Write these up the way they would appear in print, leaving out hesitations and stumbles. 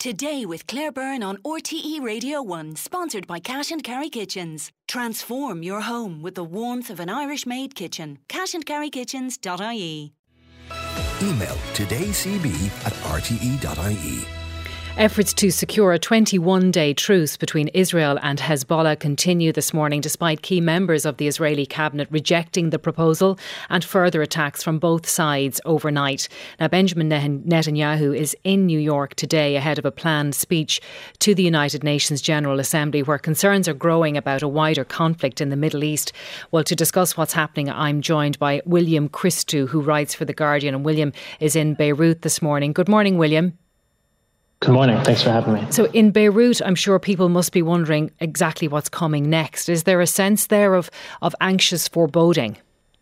Today with Claire Byrne on RTE Radio 1, sponsored by Cash and Carry Kitchens. Transform your home with the warmth of an Irish-made kitchen. cashandcarrykitchens.ie. Email todaycb@rte.ie. Efforts to secure a 21-day truce between Israel and Hezbollah continue this morning, despite key members of the Israeli cabinet rejecting the proposal and further attacks from both sides overnight. Now, Benjamin Netanyahu is in New York today ahead of a planned speech to the United Nations General Assembly, where concerns are growing about a wider conflict in the Middle East. Well, to discuss what's happening, I'm joined by William Christou, who writes for The Guardian, and William is in Beirut this morning. Good morning, William. Good morning. Thanks for having me. So in Beirut, I'm sure people must be wondering exactly what's coming next. Is there a sense there of anxious foreboding?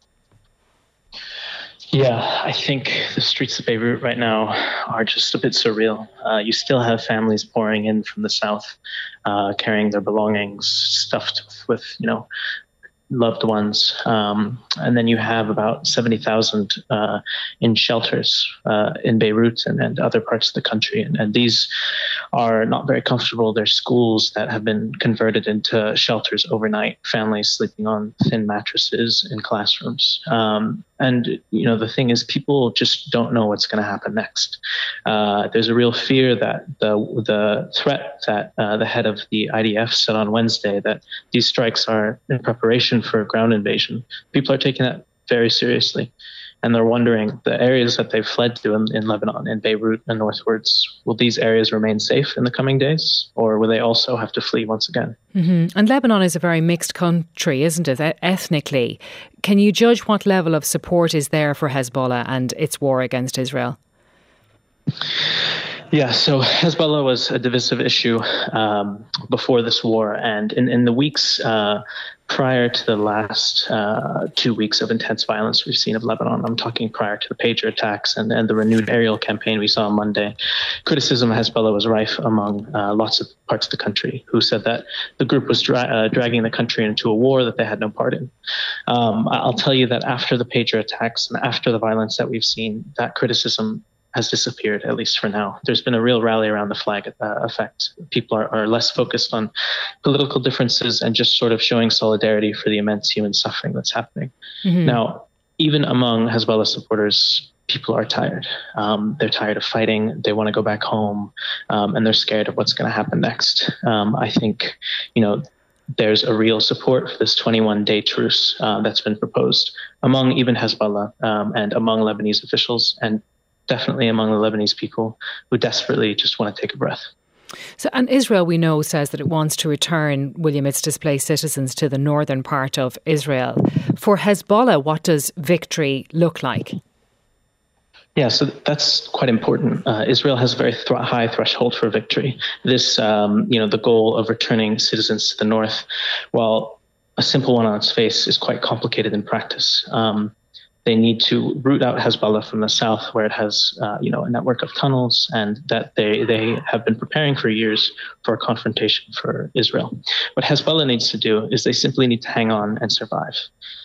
Yeah, I think the streets of Beirut right now are just a bit surreal. You still have families pouring in from the south, carrying their belongings, stuffed with, loved ones. And then you have about 70,000 in shelters in Beirut and other parts of the country. And these are not very comfortable. They're schools that have been converted into shelters overnight, families sleeping on thin mattresses in classrooms. And the thing is, people just don't know what's going to happen next. There's a real fear that the threat that the head of the IDF said on Wednesday, that these strikes are in preparation for a ground invasion. People are taking that very seriously. And they're wondering, the areas that they've fled to in Lebanon, in Beirut and northwards, will these areas remain safe in the coming days? Or will they also have to flee once again? Mm-hmm. And Lebanon is a very mixed country, isn't it, ethnically? Can you judge what level of support is there for Hezbollah and its war against Israel? Yeah, so Hezbollah was a divisive issue before this war. And in the weeks prior to the last 2 weeks of intense violence we've seen of Lebanon, I'm talking prior to the pager attacks and the renewed aerial campaign we saw on Monday, criticism of Hezbollah was rife among lots of parts of the country, who said that the group was dragging the country into a war that they had no part in. I'll tell you that after the pager attacks and after the violence that we've seen, that criticism has disappeared, at least for now. There's been a real rally around the flag effect. People are less focused on political differences and just sort of showing solidarity for the immense human suffering that's happening. Mm-hmm. Now, even among Hezbollah supporters, people are tired. They're tired of fighting. They want to go back home, and they're scared of what's going to happen next. I think, there's a real support for this 21-day truce that's been proposed among even Hezbollah and among Lebanese officials, and definitely among the Lebanese people who desperately just want to take a breath. So, and Israel, we know, says that it wants to return, William, its displaced citizens to the northern part of Israel. For Hezbollah, what does victory look like? Yeah, so that's quite important. Israel has a very high threshold for victory. This, the goal of returning citizens to the north, while a simple one on its face, is quite complicated in practice. They need to root out Hezbollah from the south, where it has, a network of tunnels, and that they have been preparing for years for a confrontation for Israel. What Hezbollah needs to do is they simply need to hang on and survive.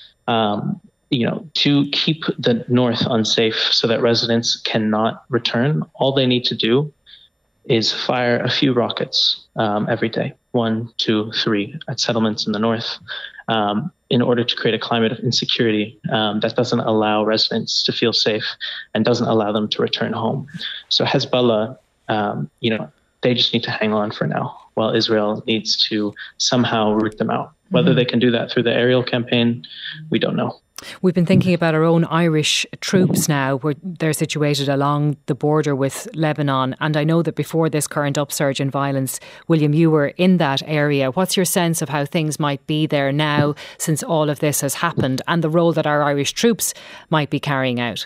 To keep the north unsafe so that residents cannot return, all they need to do is fire a few rockets every day, 1, 2, 3, at settlements in the north, in order to create a climate of insecurity that doesn't allow residents to feel safe and doesn't allow them to return home. So Hezbollah, they just need to hang on for now, while Israel needs to somehow root them out. Whether they can do that through the aerial campaign, we don't know. We've been thinking about our own Irish troops now, where they're situated along the border with Lebanon. And I know that before this current upsurge in violence, William, you were in that area. What's your sense of how things might be there now since all of this has happened, and the role that our Irish troops might be carrying out?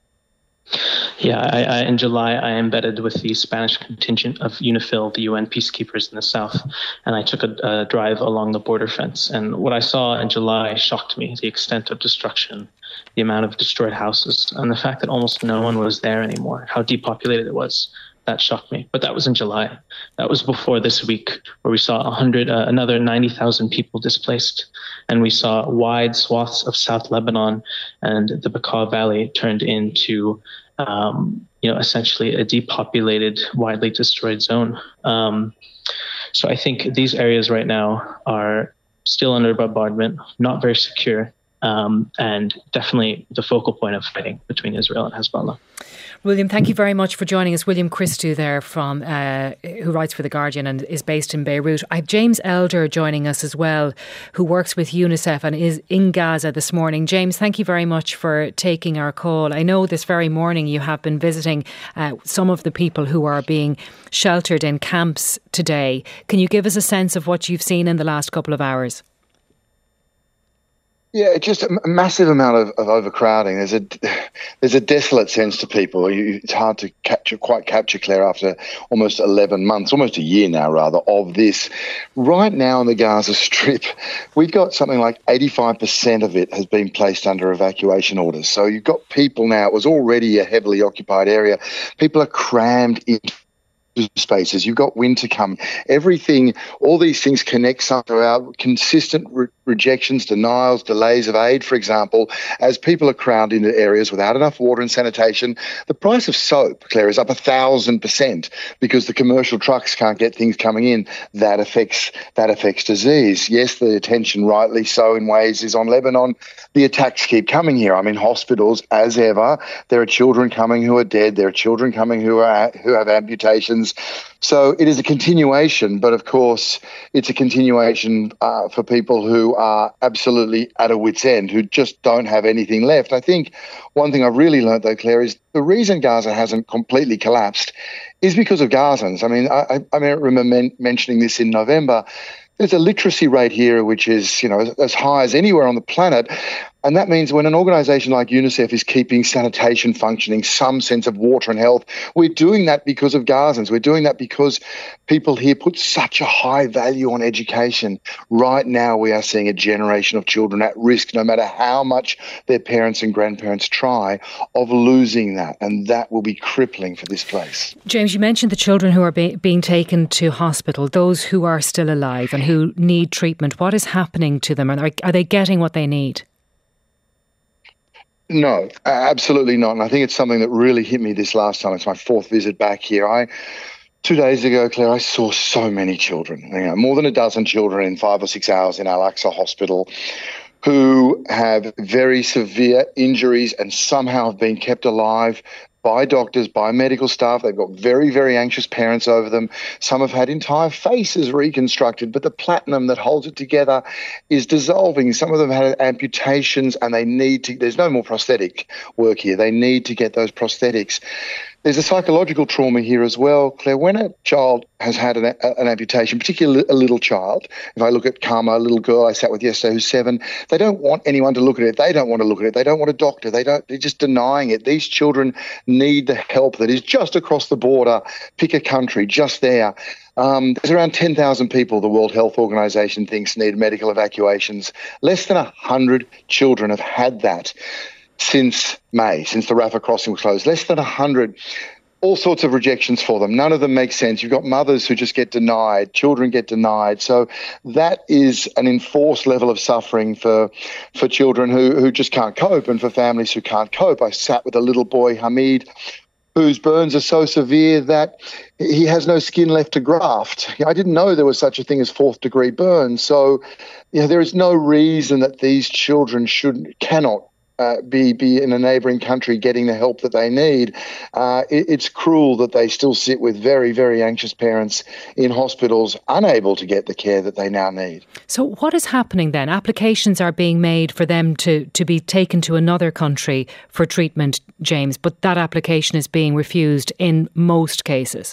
Yeah, in July, I embedded with the Spanish contingent of UNIFIL, the UN peacekeepers in the south, and I took a drive along the border fence. And what I saw in July shocked me, the extent of destruction, the amount of destroyed houses, and the fact that almost no one was there anymore, how depopulated it was. That shocked me. But that was in July. That was before this week, where we saw another 90,000 people displaced. And we saw wide swaths of South Lebanon and the Bekaa Valley turned into essentially a depopulated, widely destroyed zone. So I think these areas right now are still under bombardment, not very secure, and definitely the focal point of fighting between Israel and Hezbollah. William, thank you very much for joining us. William Christou there from who writes for The Guardian and is based in Beirut. I have James Elder joining us as well, who works with UNICEF and is in Gaza this morning. James, thank you very much for taking our call. I know this very morning you have been visiting some of the people who are being sheltered in camps today. Can you give us a sense of what you've seen in the last couple of hours? Yeah, just a massive amount of overcrowding. There's a desolate sense to people. It's hard to quite capture, Claire, after almost 11 months, almost a year now, rather, of this. Right now in the Gaza Strip, we've got something like 85% of it has been placed under evacuation orders. So you've got people now, it was already a heavily occupied area. People are crammed into spaces. You've got winter coming. Everything, all these things connect somehow. Consistent rejections, denials, delays of aid, for example, as people are crowded into areas without enough water and sanitation. The price of soap, Claire, is up 1,000% because the commercial trucks can't get things coming in. That affects disease. Yes, the attention, rightly so in ways, is on Lebanon. The attacks keep coming here. I'm in hospitals as ever. There are children coming who are dead. There are children coming who have amputations. So it is a continuation, but of course it's a continuation for people who are absolutely at a wit's end, who just don't have anything left. I think one thing I've really learned, though, Claire, is the reason Gaza hasn't completely collapsed is because of Gazans. I mean, I remember mentioning this in November. There's a literacy rate here which is, as high as anywhere on the planet. And that means when an organisation like UNICEF is keeping sanitation functioning, some sense of water and health, we're doing that because of Gazans. We're doing that because people here put such a high value on education. Right now we are seeing a generation of children at risk, no matter how much their parents and grandparents try, of losing that. And that will be crippling for this place. James, you mentioned the children who are being taken to hospital, those who are still alive and who need treatment. What is happening to them? Are they getting what they need? No, absolutely not. And I think it's something that really hit me this last time. It's my fourth visit back here. 2 days ago, Claire, I saw so many children, more than a dozen children in 5 or 6 hours in Al-Aqsa Hospital who have very severe injuries and somehow have been kept alive by doctors, by medical staff. They've got very, very anxious parents over them. Some have had entire faces reconstructed, but the platinum that holds it together is dissolving. Some of them had amputations and there's no more prosthetic work here. They need to get those prosthetics. There's a psychological trauma here as well, Claire. When a child has had an amputation, particularly a little child, if I look at Karma, a little girl I sat with yesterday who's 7, they don't want anyone to look at it. They don't want to look at it. They don't want a doctor. They're just denying it. These children need the help that is just across the border. Pick a country, just there. There's around 10,000 people the World Health Organization thinks need medical evacuations. Less than 100 children have had that since May, since the Rafah crossing was closed. Less than 100. All sorts of rejections for them. None of them make sense. You've got mothers who just get denied. Children get denied. So that is an enforced level of suffering for children who just can't cope and for families who can't cope. I sat with a little boy, Hamid, whose burns are so severe that he has no skin left to graft. I didn't know there was such a thing as 4th-degree burns. So there is no reason that these children cannot be in a neighbouring country getting the help that they need. It's cruel that they still sit with very, very anxious parents in hospitals unable to get the care that they now need. So what is happening then? Applications are being made for them to be taken to another country for treatment, James, but that application is being refused in most cases.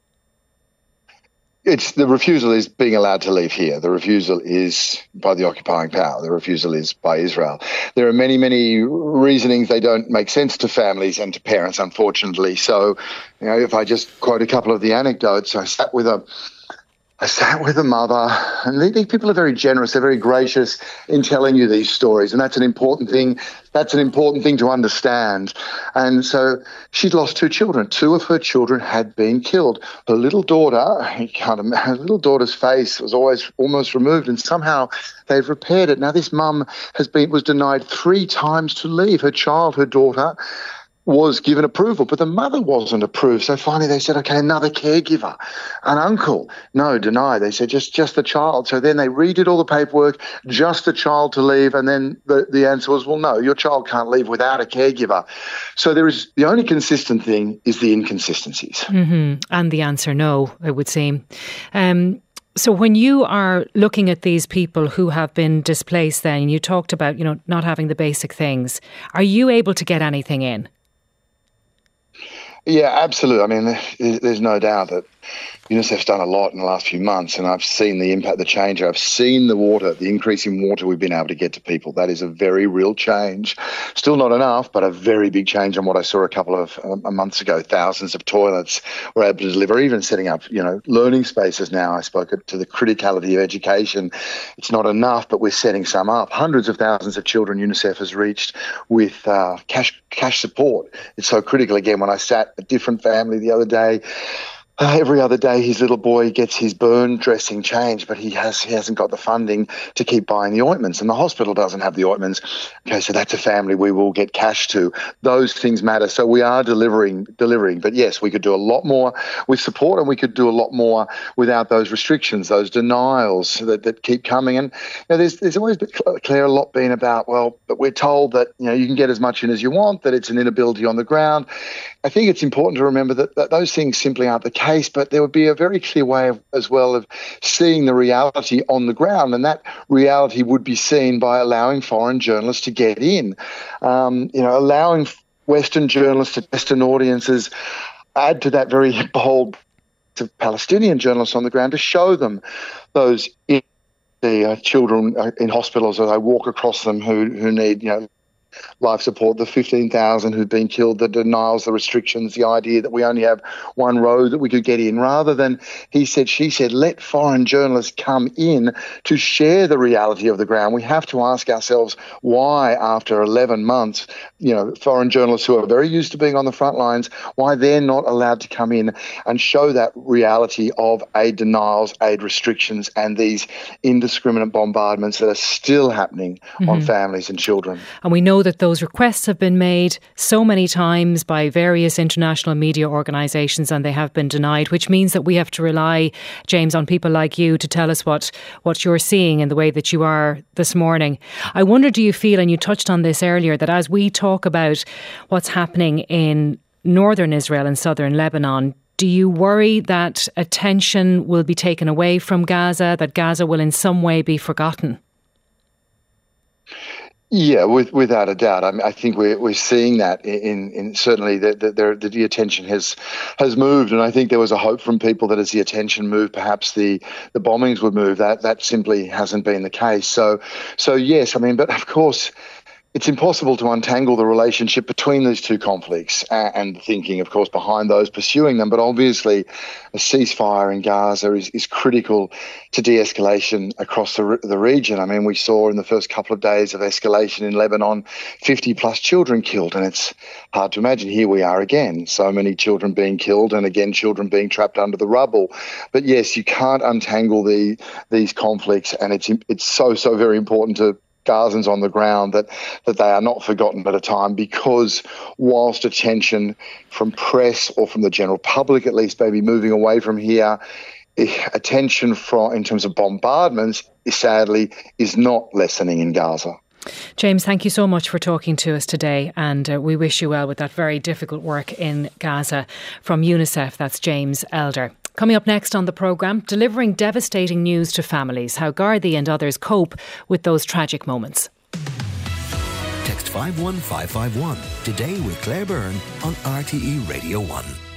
The refusal is being allowed to leave here. The refusal is by the occupying power. The refusal is by Israel. There are many, many reasonings. They don't make sense to families and to parents, unfortunately. So, if I just quote a couple of the anecdotes, I sat with a mother, and these people are very generous. They're very gracious in telling you these stories, and that's an important thing. That's an important thing to understand. And so she'd lost 2 children. 2 of her children had been killed. Her little daughter's face was always almost removed, and somehow they've repaired it. Now this mum was denied 3 times to leave. Her daughter, was given approval, but the mother wasn't approved. So finally they said, okay, another caregiver, an uncle. No, deny. They said just the child. So then they redid all the paperwork, just the child to leave. And then the answer was, well, no, your child can't leave without a caregiver. So the only consistent thing is the inconsistencies. Mm-hmm. And the answer, no, it would seem. So when you are looking at these people who have been displaced then, you talked about, not having the basic things, are you able to get anything in? Yeah, absolutely. I mean, there's no doubt that UNICEF's done a lot in the last few months, and I've seen the impact, the change. I've seen the increase in water we've been able to get to people. That is a very real change. Still not enough, but a very big change on what I saw a couple of months ago. Thousands of toilets were able to deliver, even setting up, learning spaces now. I spoke to the criticality of education. It's not enough, but we're setting some up. Hundreds of thousands of children UNICEF has reached with cash support. It's so critical. Again, when I sat a different family the other day, every other day his little boy gets his burn dressing changed, but he hasn't got the funding to keep buying the ointments, and the hospital doesn't have the ointments. Okay, so that's a family we will get cash to. Those things matter. So we are delivering. But yes, we could do a lot more with support, and we could do a lot more without those restrictions, those denials that keep coming. And there's always, Claire, a lot been about, well, but we're told that you can get as much in as you want, that it's an inability on the ground. I think it's important to remember that those things simply aren't the case, but there would be a very clear way as well of seeing the reality on the ground, and that reality would be seen by allowing foreign journalists to get in, allowing Western journalists to Western audiences, add to that very bold to Palestinian journalists on the ground to show them those children in hospitals as I walk across them who need life support, the 15,000 who've been killed, the denials, the restrictions, the idea that we only have one road that we could get in, rather than he said, she said, let foreign journalists come in to share the reality of the ground. We have to ask ourselves why, after 11 months, foreign journalists who are very used to being on the front lines, why they're not allowed to come in and show that reality of aid denials, aid restrictions, and these indiscriminate bombardments that are still happening on families and children. And we know that those requests have been made so many times by various international media organisations, and they have been denied, which means that we have to rely, James, on people like you to tell us what you're seeing in the way that you are this morning. I wonder, do you feel, and you touched on this earlier, that as we talk about what's happening in northern Israel and southern Lebanon, do you worry that attention will be taken away from Gaza, that Gaza will in some way be forgotten? Yeah, without a doubt. I think we're seeing that in certainly the attention has moved, and I think there was a hope from people that as the attention moved, perhaps the bombings would move. That simply hasn't been the case. So yes, but of course, it's impossible to untangle the relationship between these two conflicts and thinking, of course, behind those pursuing them. But obviously, a ceasefire in Gaza is critical to de-escalation across the region. We saw in the first couple of days of escalation in Lebanon, 50-plus children killed, and it's hard to imagine. Here we are again, so many children being killed, and again, children being trapped under the rubble. But yes, you can't untangle these conflicts, and it's so very important to Gazans on the ground that they are not forgotten at a time, because whilst attention from press or from the general public at least may be moving away from here, attention in terms of bombardments sadly is not lessening in Gaza. James, thank you so much for talking to us today, and we wish you well with that very difficult work in Gaza. From UNICEF, that's James Elder. Coming up next on the programme, delivering devastating news to families, how Gardaí and others cope with those tragic moments. Text 51551 today with Claire Byrne on RTE Radio 1.